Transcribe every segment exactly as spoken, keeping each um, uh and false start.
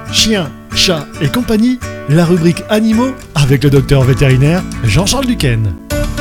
chiens, chats et compagnie, la rubrique animaux avec le docteur vétérinaire Jean-Charles Duquesne.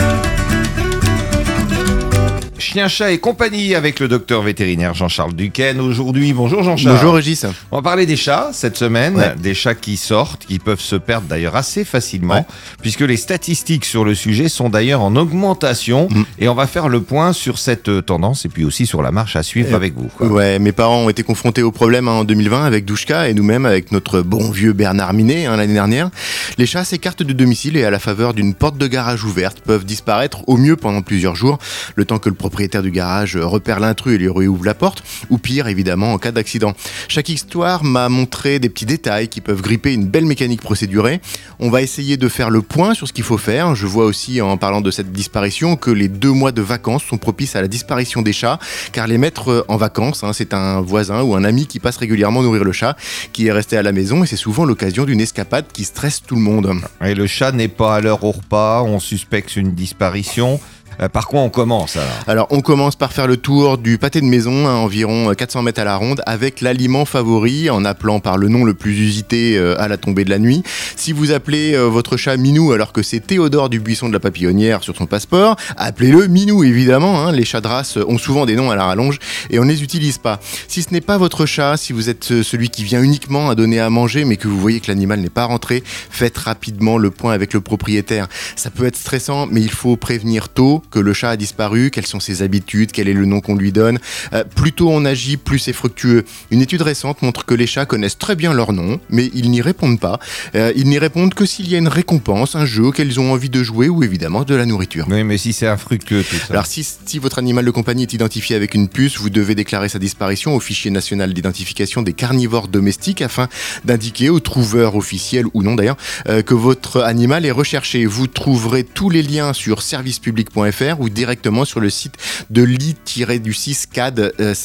Chien, chat et compagnie avec le docteur vétérinaire Jean-Charles Duquesne. Aujourd'hui, bonjour Jean-Charles. Bonjour Régis. On va parler des chats cette semaine, ouais. des chats qui sortent, qui peuvent se perdre d'ailleurs assez facilement, ouais. puisque les statistiques sur le sujet sont d'ailleurs en augmentation. Mmh. Et on va faire le point sur cette tendance et puis aussi sur la marche à suivre euh, avec vous. Quoi. Ouais, mes parents ont été confrontés au problème hein, en deux mille vingt avec Douchka et nous-mêmes avec notre bon vieux Bernard Minet hein, l'année dernière. Les chats s'écartent du domicile et à la faveur d'une porte de garage ouverte peuvent disparaître au mieux pendant plusieurs jours, le temps que le propriétaire du garage repère l'intrus et lui réouvre la porte, ou pire évidemment en cas d'accident. Chaque histoire m'a montré des petits détails qui peuvent gripper une belle mécanique procédurée. On va essayer de faire le point sur ce qu'il faut faire. Je vois aussi en parlant de cette disparition que les deux mois de vacances sont propices à la disparition des chats, car les mettre en vacances, hein, c'est un voisin ou un ami qui passe régulièrement nourrir le chat, qui est resté à la maison et c'est souvent l'occasion d'une escapade qui stresse tout le monde. Et le chat n'est pas à l'heure au repas, on suspecte une disparition. Euh, par quoi on commence alors ? Alors on commence par faire le tour du pâté de maison, à environ quatre cents mètres à la ronde, avec l'aliment favori, en appelant par le nom le plus usité euh, à la tombée de la nuit. Si vous appelez euh, votre chat Minou alors que c'est Théodore du Buisson de la Papillonnière sur son passeport, appelez-le Minou évidemment, hein. Les chats de race ont souvent des noms à la rallonge et on ne les utilise pas. Si ce n'est pas votre chat, si vous êtes celui qui vient uniquement à donner à manger mais que vous voyez que l'animal n'est pas rentré, faites rapidement le point avec le propriétaire. Ça peut être stressant mais il faut prévenir tôt que le chat a disparu, quelles sont ses habitudes, quel est le nom qu'on lui donne. Euh, plus tôt on agit, plus c'est fructueux. Une étude récente montre que les chats connaissent très bien leur nom, mais ils n'y répondent pas. Euh, ils n'y répondent que s'il y a une récompense, un jeu auquel ils ont envie de jouer ou évidemment de la nourriture. Oui, mais si c'est infructueux tout ça. Alors si, si votre animal de compagnie est identifié avec une puce, vous devez déclarer sa disparition au fichier national d'identification des carnivores domestiques afin d'indiquer au trouveur officiel ou non d'ailleurs euh, que votre animal est recherché. Vous trouverez tous les liens sur service public point f r ou directement sur le site de l'i six c a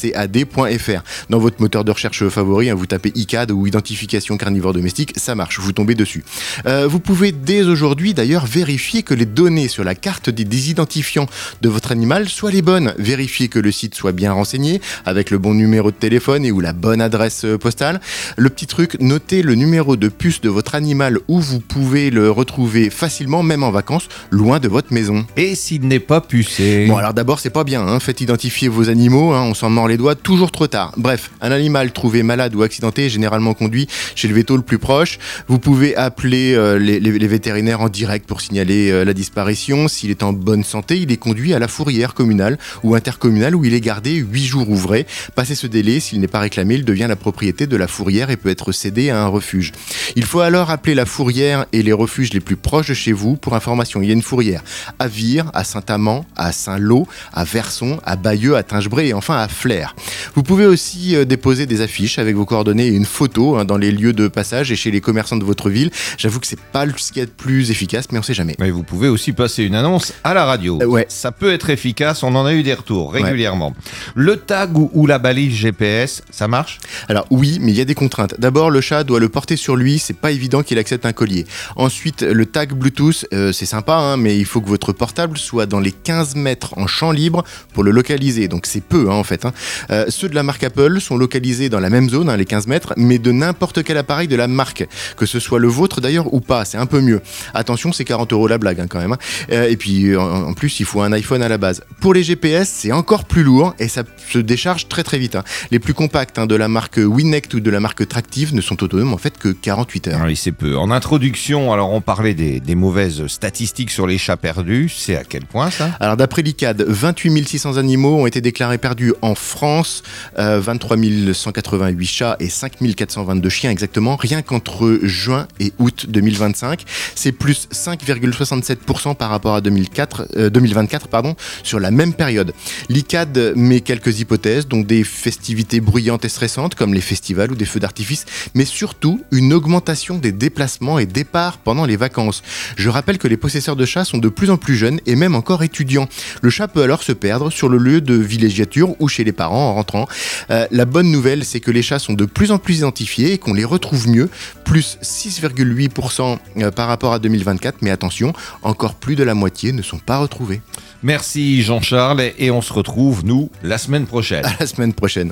d point f r. Dans votre moteur de recherche favori, hein, vous tapez I C A D ou identification carnivore domestique, ça marche, vous tombez dessus. Euh, vous pouvez dès aujourd'hui d'ailleurs vérifier que les données sur la carte des, des identifiants de votre animal soient les bonnes. Vérifier que le site soit bien renseigné avec le bon numéro de téléphone et ou la bonne adresse postale. Le petit truc, notez le numéro de puce de votre animal où vous pouvez le retrouver facilement, même en vacances, loin de votre maison. Et s'il n'est pas pucé. Bon alors d'abord c'est pas bien, hein. Faites identifier vos animaux, hein. On s'en mord les doigts toujours trop tard. Bref, un animal trouvé malade ou accidenté est généralement conduit chez le véto le plus proche. Vous pouvez appeler euh, les, les, les vétérinaires en direct pour signaler euh, la disparition. S'il est en bonne santé, il est conduit à la fourrière communale ou intercommunale où il est gardé huit jours ouvrés. Passé ce délai, s'il n'est pas réclamé, il devient la propriété de la fourrière et peut être cédé à un refuge. Il faut alors appeler la fourrière et les refuges les plus proches de chez vous. Pour information, il y a une fourrière à Vire, à Saint-Amand, à Saint-Lô, à Verson, à Bayeux, à Tingebré et enfin à Flers. Vous pouvez aussi euh, déposer des affiches avec vos coordonnées et une photo hein, dans les lieux de passage et chez les commerçants de votre ville. J'avoue que c'est pas ce qu'il y a de plus efficace, mais on sait jamais. Mais vous pouvez aussi passer une annonce à la radio. Euh, ouais. Ça peut être efficace, on en a eu des retours régulièrement. Ouais. Le tag ou, ou la balise G P S, ça marche ? Alors oui, mais il y a des contraintes. D'abord, le chat doit le porter sur lui, c'est pas évident qu'il accepte un collier. Ensuite, le tag Bluetooth, euh, c'est sympa, hein, mais il faut que votre portable soit dans les quinze mètres en champ libre pour le localiser, donc c'est peu hein, en fait. Hein. Euh, ceux de la marque Apple sont localisés dans la même zone, hein, les quinze mètres, mais de n'importe quel appareil de la marque, que ce soit le vôtre d'ailleurs ou pas, c'est un peu mieux. Attention, c'est quarante euros la blague hein, quand même. Hein. Euh, et puis en, en plus, il faut un iPhone à la base. Pour les G P S, c'est encore plus lourd et ça se décharge très très vite. Hein. Les plus compacts hein, de la marque Winect ou de la marque Tractive ne sont autonomes en fait que quarante-huit heures. Oui, c'est peu. En introduction, alors on parlait des, des mauvaises statistiques sur les chats perdus, c'est à quel point ça ? Alors d'après l'I C A D, vingt-huit mille six cents animaux ont été déclarés perdus en France, euh, vingt-trois mille cent quatre-vingt-huit chats et cinq mille quatre cent vingt-deux chiens exactement, rien qu'entre juin et août deux mille vingt-cinq. C'est plus cinq virgule soixante-sept pour cent par rapport à deux mille quatre, euh, deux mille vingt-quatre pardon, sur la même période. L'I C A D met quelques hypothèses, donc des festivités bruyantes et stressantes comme les festivals ou des feux d'artifice, mais surtout une augmentation des déplacements et départs pendant les vacances. Je rappelle que les possesseurs de chats sont de plus en plus jeunes et même encore étudiants. Le chat peut alors se perdre sur le lieu de villégiature ou chez les parents en rentrant. Euh, la bonne nouvelle, c'est que les chats sont de plus en plus identifiés et qu'on les retrouve mieux, plus six virgule huit pour cent par rapport à deux mille vingt-quatre, mais attention, encore plus de la moitié ne sont pas retrouvés. Merci Jean-Charles et on se retrouve, nous, la semaine prochaine. À la semaine prochaine.